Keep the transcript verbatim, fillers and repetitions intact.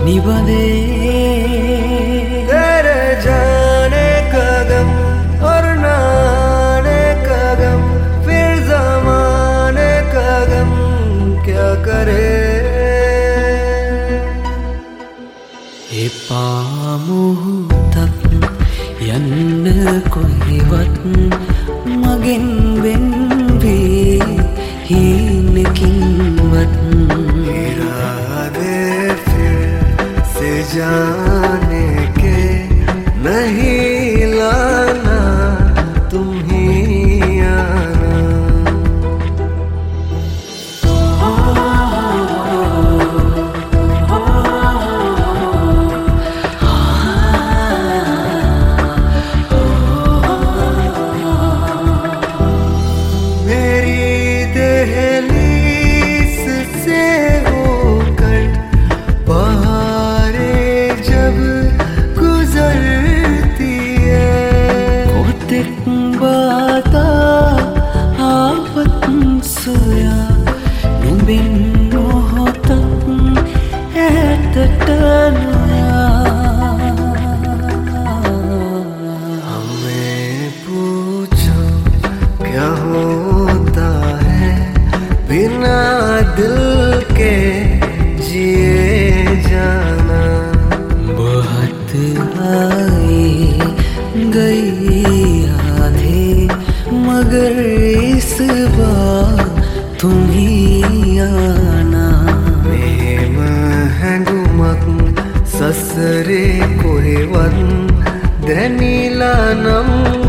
निबंधे तेरे जाने का गम और नाने का गम, फिर ज़माने का गम क्या करे। ඒ පාමුහුතක් යන්න කොහෙවත් මගෙන් වෙන් වී හීනකින්වත් इरादे फिर से जाने के नहीं लाना, तुम ही आना। मेरी दहलीज से होकर बहारें जब गुजरती है, කොතෙක් බාතා ආපත් සොයා නුඹෙන් මොහොතක් ඈතට නොයා हमें पूछो क्या होता है बिना दिल के जिए जाना। बहुत आई गई आधे मगर इस बार तुम ही आना। नेम हैंगुमक ससरे कोई वन दनीला नम